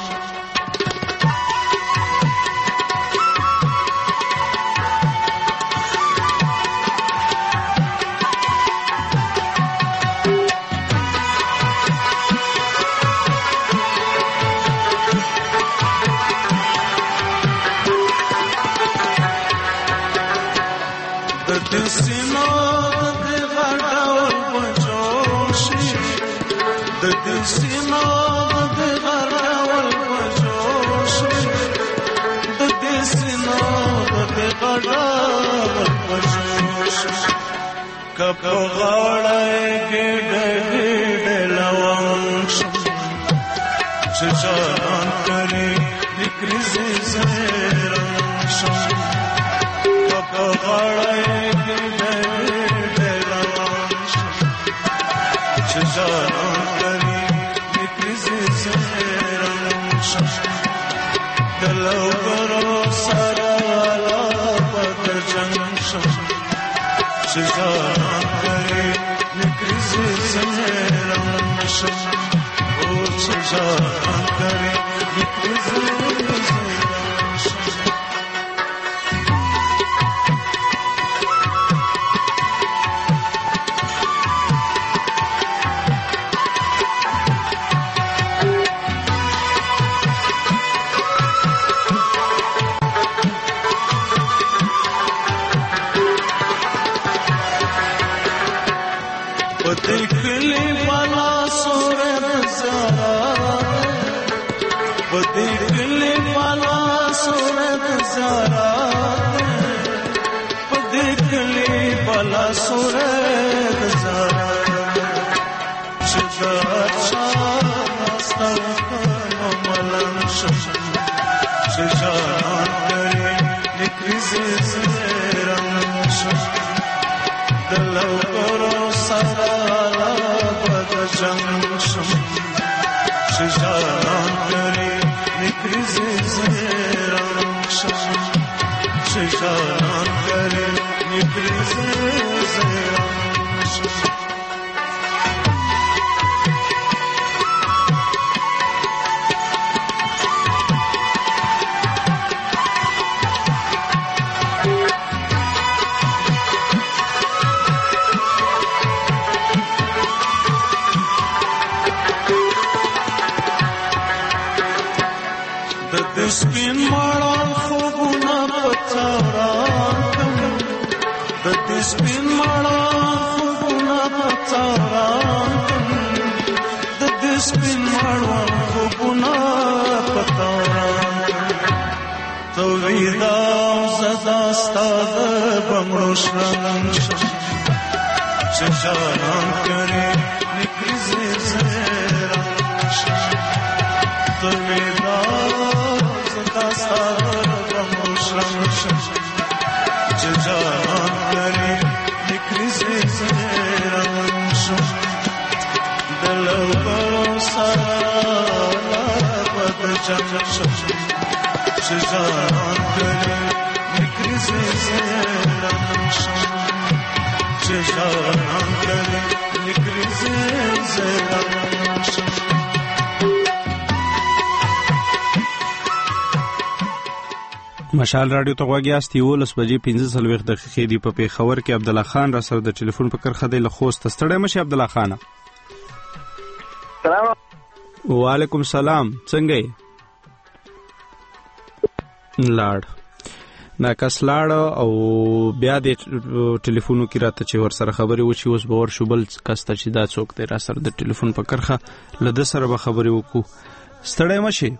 کپ غاړه کې ډېر لوم شم چې جان کرے فکر زیرم شم. کپ غاړه کې ډېر لوم شم چې جان کرے فکر زیرم شم. دلو ګرو سره پد جنگ شم چې جان کرے فکر زیرم شم. او چې جان کرے فکر زیرم شم. مشال رادیو ته غوږی یاست. یولس بجې پنځه څلوېښت دقیقې دي په پېښور کې. عبدالله خان را سره د ټلیفون په کرښه دی له خوست. ستړی مه شې عبدالله خانه. سلام. وعلیکم سلام. څنګه یې؟ لاړ دا کس لاړ او بیا د ټلیفونو کې راته چې ورسره خبرې وشي. اوس به ورشو بل کس ته چې دا څوک دی را سره د ټلیفون په کرښه. له ده سره به خبرې وکړو. ستړی مه شې.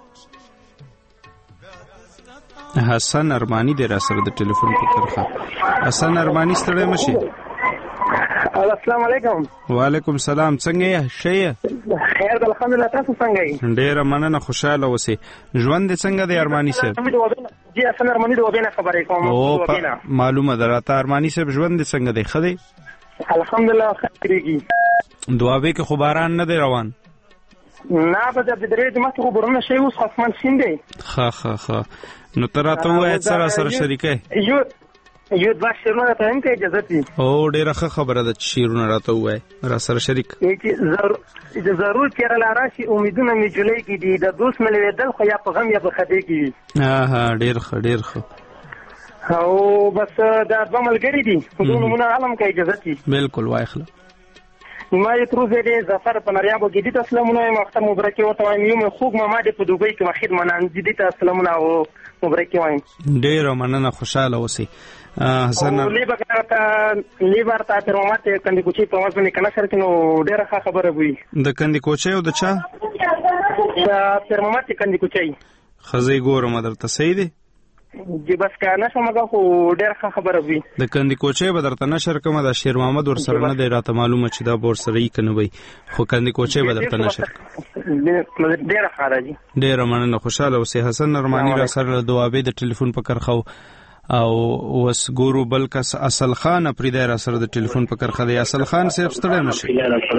حسن ارمانی دی را سره د ټلیفون په کرښه. حسن ارمانی ستړی مه شې. السلام علیکم. وعلیکم سلام. څنګه یې؟ ښه یې؟ خیر ده الحمدلله. تاسو څنګه یې؟ ډېره مننه، خوشاله اوسئ. ژوند دې څنګه دی ارماني صاحب؟ جی حسن ارماني د وبینه خبرې کوم. او معلومه ده راته ارماني صاحب ژوند دې څنګه دی؟ ښه دی الحمدلله. خیرېږي. دوابې کې خو باران نه دی روان؟ نه به د درې د مخکې خو بارونه شوي، اوس خو اسمان شین دی. ښه ښه ښه. نو ته راته ووایه څه راسره شریکوې؟ یو یو دوه شعرونه راته هم که اجازه دي؟ او ډېره ښه خبره ده چې شعرونه راته ووایه راسره شریک. چې ضرور چېرې لا راشي امیدونه مې جولۍ کې دي، د دوست مې لوېدل خو یا په غم یا په ښادۍ کې وي. ها ډېر ښه ډېر ښه. او بس دا دوه ملګري دي، دوه نومونه علم که اجازه دي؟ بلکل وایخله. ما یې تروزی دی ظفر په نریابو کې دې ته سلامونه وایم، اختر مبارکې ورته وایم. یو مې خوږ ماما دی په دوبۍ کې وحید منانځي، دې ته سلامونه او مبارکې وایم. ډېره مننه، خوشحاله اوسئ. حسن لیبر ته لیبر ته ترمامات کندي کوچي په واسه نه کنه سره نو ډېره ښه خبره وي. د کندي کوچي او د چا؟ د ترمامات کندي کوچي. خزې ګورم درته صحیح دی؟ جی بس کنه شمګه خو ډېره ښه خبره وي. د کندي کوچي به درته نشر کوم، د شیر محمد ور سره نه دی راته معلومه چې دا بور سره یې کنه وي، خو کندي کوچي به درته نشر کوم. ډېره ښه راځي. ډېره مننه، خوشاله اوسئ. حسن ارماني را سره دوابې د ټلیفون په کرخو او وس ګورو بل کس اصل خان پریدا را سره د ټلیفون په کرخه دی. اصل خان صاحب ستړی مشي.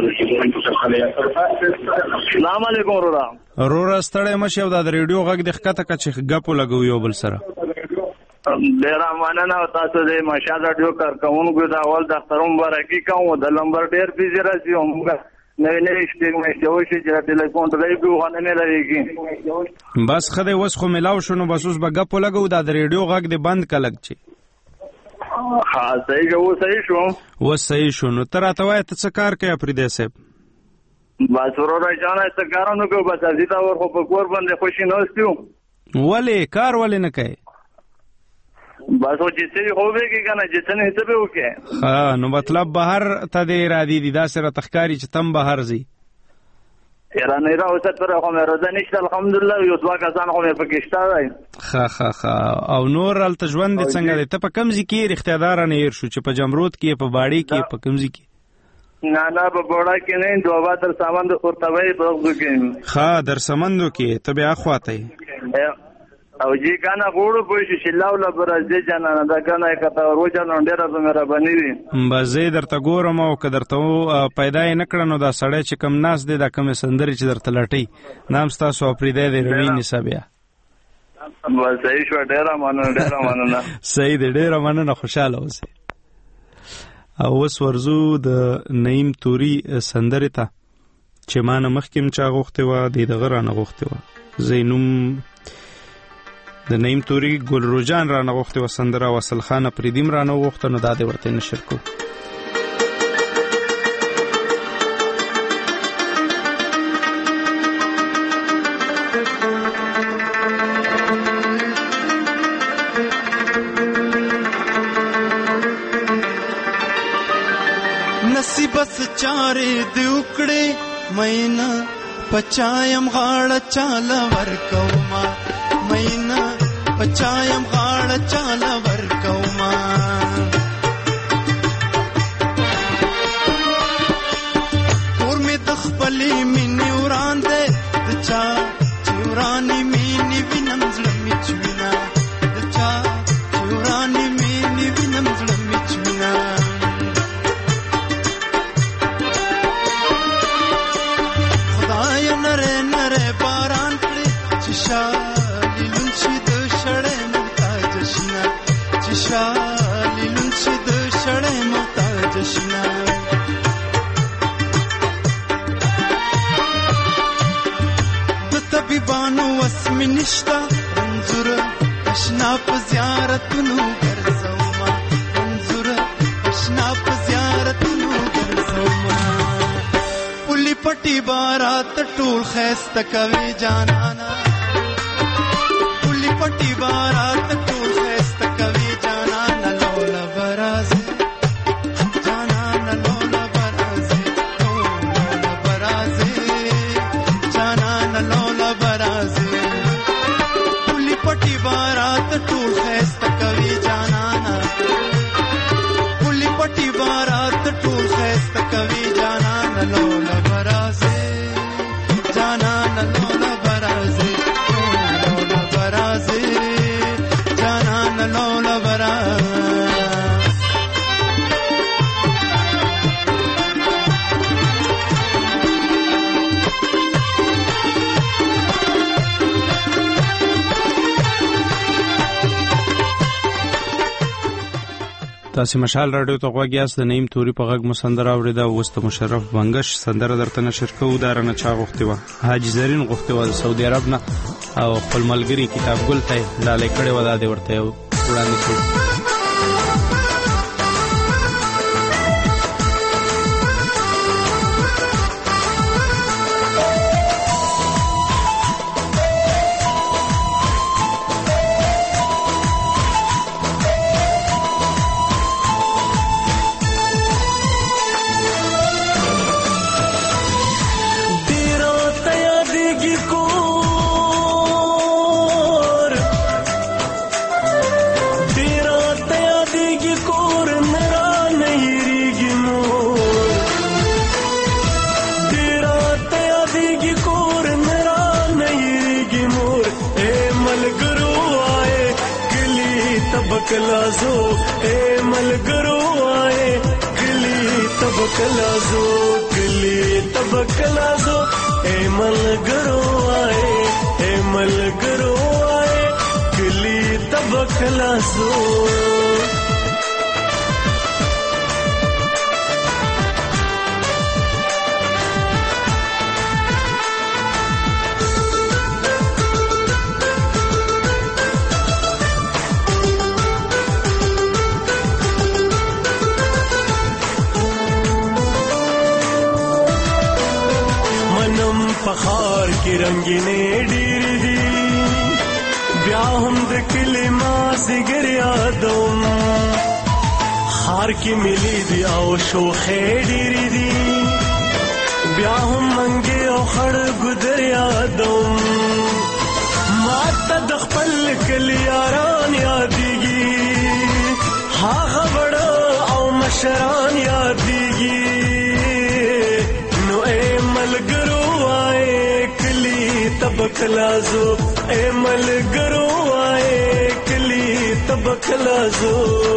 السلام علیکم ورورا. ورورا ستړی مشي او د ریډیو غږ د ښکته کچ غپو لګو یو بل سره. ډیر مننه او تاسو دې ماشاءالله ډیو کارکونکو دا اول د اخترون مبارکي کوم. د نمبر ډیر بيزي راځي همغه نوې نوې شپږ مې شوي چې ټلیفون ته لګو غو نه لګي. بس خدای وس خو ملاو شنو بس اوس به غپو لګو دا د ریډیو غږ دې بند کلګ چی. ها صحیح جو صحیح شو. و صحیح شو. نو تر اته وای ته څه کار کوي پرې صاحب؟ بس ورور جانا څه کارونه کو بس ازیتا ور خو په کور باندې خوشی نه استیو. ولې کار ولې نه کوي؟ بس او چې څه هوبه کې کنه چې څه نه ته به وکې. ها نو مطلب بهر ته دې را دي دا سره تخکاری چې تم بهر زی. ایران را اوسه پر خو مې روزه نشته الحمدلله یو څوا کسان خو مې پکشته وای. ها ها ها. او نور ال تجوند څنګه دې ته په کمزې کې اختیار نه ير شو چې په جمرود کې په باړی کې په کمزې کې؟ نه نه په بوړا کې نه دوه تر سامان د خورتوي په وګ کې. ها در سمندو کې ته بیا خواته او جی کنه غوړو پوه شي لاو لا برازي جنانه دا کنه کته وروجن ډیره به مهرباني وي. بزې درته ګورم او که درته پیدا یې نکړنو دا سړی چې کم ناس دی دا کم سندري چې درته لټي نام ستاسو پریدا دی روي نسبیا. بس صحیح شو. ډیره مننه ډیره مننه. صحیح دی ډیره مننه، خوشاله اوسئ. او اوس ورزو د نعیم توري سندري ته چې مانه مخکیم چا غوښته و د دغه رانه غوښته و زینوم د نعیم توري ګل روجان را نغوخته و سندره وصل خان پریدیم را نغوخته نو داده ورته نشر کو. نصیب سچاره دی وکړې مینا پچایم غاړه چاله ورکوما مینا پچایم غاړه چاله ورکوما کور می د خپلې مینې وران دی د چا چې ورانې مینې وینم زړه مې چوینه د چا چې ورانې مینې وینم زړه مې چوینه خدای نره نره باران کړي چې شالي لونشي د شړې محتاج شنه چې شالي لونشي د شړې محتاج شنه د طبيبانو وسم نشتا منظور اشنا په زیارتونو ګرځوما منظور اشنا په زیارتونو ګرځوما پولی پټي بارات ټول خسته کوي جانانا پولی پټي بارات ټول خسته کوي جانانا لولا برازي جانانا لولا برازي لولا برازي جانانا لولا برازي پولی پټي بارات ټول خسته کوي جانانا پولی پټي بارات ټول خسته کوي جانانا لولا برازي تاسو مشال رادیو ته غوږ یاست. د نیم توري په غږ مو سندره اورېده. اوس د مشرف بنګش سندره درته نشر کوو. دا رانه چا غوښتې وه؟ حاجي زرین غوښتې وه د سعودي عرب نه، او خپل ملګري کتاب ګل ته یې ډالۍ کړې وه. دا دې ورته وړاندې کړو. कलाजो ए मलगरो आए गली तब कलाजो गली तब कलाजो ए मलगरो आए ए मलगरो आए गली तब कलाजो. पखार की रंगीने डीर दी ब्याहम द किलिमा सिगर यादम हार की मिली दिया शोखे डीर दी ब्याहम मंगे खड़ गुदर यादम माता दखपल कलियारान यादीगी हा खबड़ा औ मशरान यादीगी नो ए मलगरो तब कलाजो ए मलगरो आए कली तब कलाजो.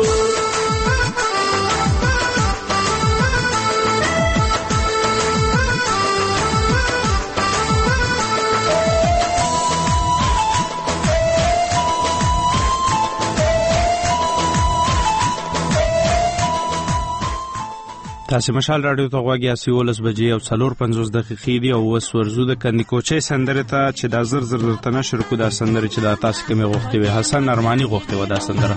تاسو مشال رادیو ته غوږ یاست. یولس بجې او څلور پنځوس دقیقې دي او اوس ورځو د کندي کوچۍ سندرې ته چې دا زر زر درته نشر کړو. دا سندرې چې دا تاسو کومې غوښتې وې، حسن ارماني غوښتې وه دا سندره.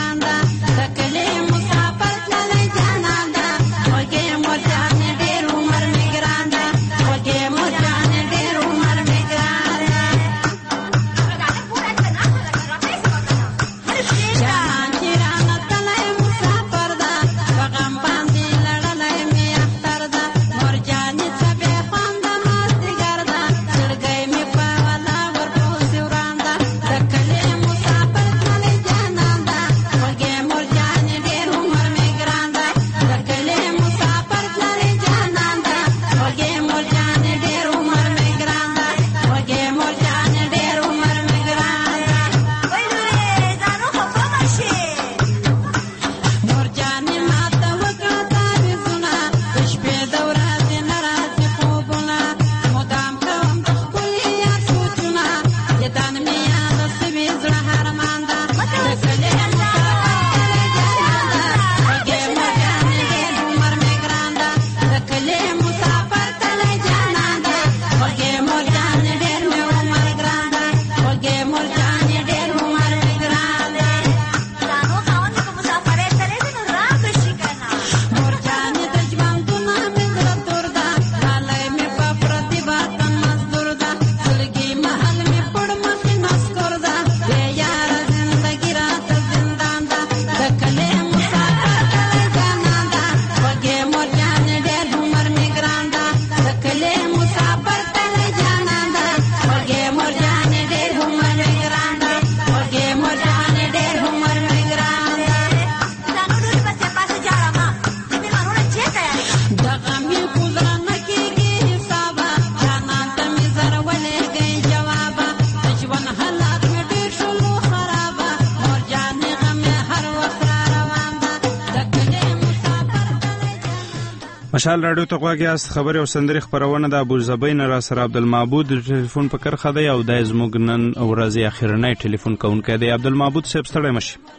مشال رادیو ته غوږ یاست. خبرې او سندرې خپرونه د ابوظبي نه را سره عبدالمعبود ټلیفون په کرخه دی او د زموږ نن ورځې اخرنۍ ټلیفون کوونکی دی. عبدالمعبود صاحب ستړی مشي.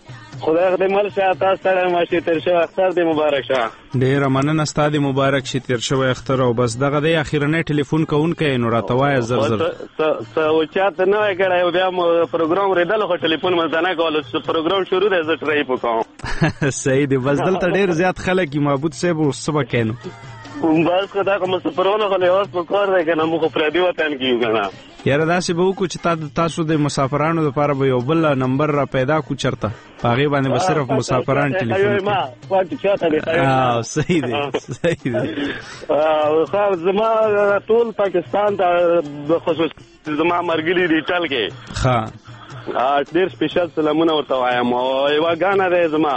خدای دې مل شه تاسو سره ماشي تیر شو اختر دې مبارک شه. ډیر مننه ستاسو مبارک شي تیر شو اختر او بس دغه د اخیرنۍ ټلیفون کوونکې نو راته وای زر زر س او چاته نه کړای بیا پروګرام ریدل خو ټلیفون مې نه کول پروګرام شروع دی زه ټرای وکم. صحیح دی بس دلته ډیر زیات خلک معبود صاحب او صبح کینو بس خدا کوم سفرونه غلې اوس په کار دی کنه موږ پردي وطن کیو کنه یاره داسې به وکړو چې تاسو د مسافرانو لپاره به یو بل نمبر را پیدا کو چرته هغه باندې به صرف مسافران ټلیفون ما پاتې چاته دی اه صحیح دی صحیح دی او خو زما ټول پاکستان ته خصوص زما مرګلي دی ټل کې ها ډیر سپیشل سلامونه ورته وایم او یو غانا دی زما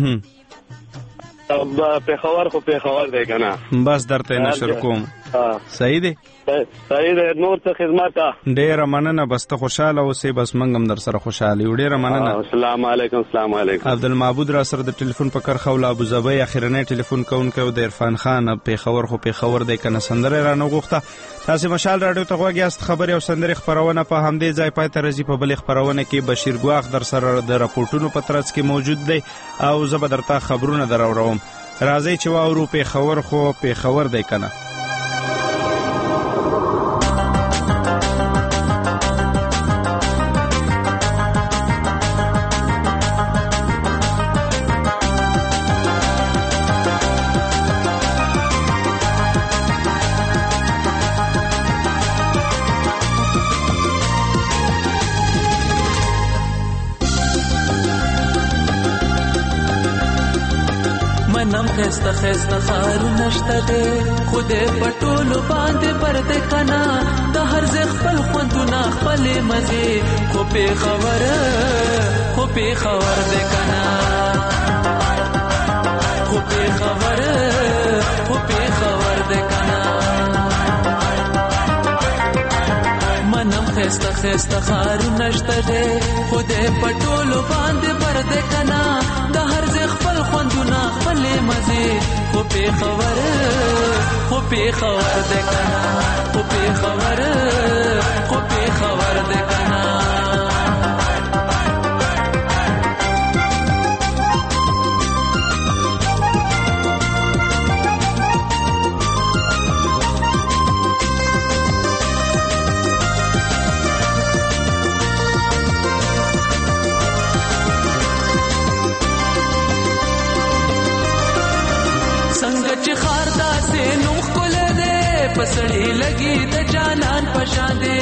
په خبر خو په خبر دی کنه بس درته نشر کوم صحیح دی صحیح دی نور څه خدمت ډیر مننه بس ته خوشاله اوسې بس منګم در سره خوشاله یو ډیر مننه السلام علیکم السلام علیکم عبدالمعبود را سره د ټلیفون په کار خوله ابو ظبی اخیرنۍ ټلیفون کوونکی د عرفان خان په خبر خو په خبر دی کنه سندره رانه غوښته تاسو مشال رادیو ته غوږیاست خبري او سندري خبرونه په همدې ځای پای ته راځي په بل خبرونه کې بشیر ګواخ در سره د راپورټونو په ترڅ کې موجود دی او زه به درته خبرونه دراوړم راځي چې واورو په خبر خو په خبر دی کنه خسته خسته خارو نشته دې خوده پټولو باندې پرته کنا د هر ځای خپل خوندونه خپل مزه خو په خبره خو په خبر دې کنا خو په خبره خو په خبر دې کنا منم خسته خسته خارو نشته دې خوده پټولو باندې پرته کنا د هر ځای خپل خوندونه خپل مزه خو په خبره خو په خبر ده کنا خو په خبره خو په خبر ده کنا چې خار داسې نوم ښکلی دی په سړي لګي د جانان په شان دی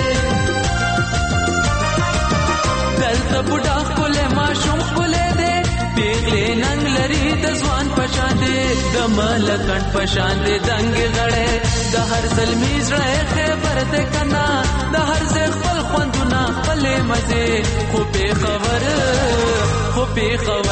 دلته بوډا ښکلی ماشوم ښکلی دی پیغلې ننګ لري د ځوان په شان دی د ملکنډ په شان دی دنګې غړی د هر زلمي زړه یې خیبر دی که نه د هر ځای خپل خوندونه خپلې مزې خو پې خبره خو پې خبره